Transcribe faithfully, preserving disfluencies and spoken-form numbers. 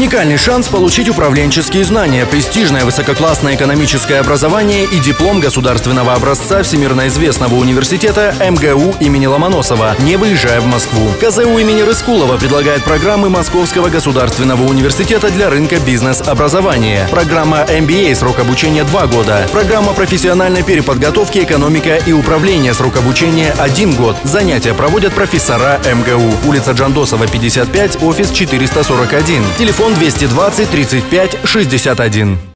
Уникальный шанс получить управленческие знания, престижное высококлассное экономическое образование и диплом государственного образца всемирно известного университета эм гэ у имени Ломоносова, не выезжая в Москву. ка зэ у имени Рыскулова предлагает программы Московского государственного университета для рынка бизнес-образования. Программа эм би эй, срок обучения два года. Программа профессиональной переподготовки «Экономика и управление», срок обучения один год. Занятия проводят профессора эм гэ у. Улица Джандосова, пятьдесят пять, офис четыреста сорок один. Телефон двести двадцать тридцать пять шестьдесят один.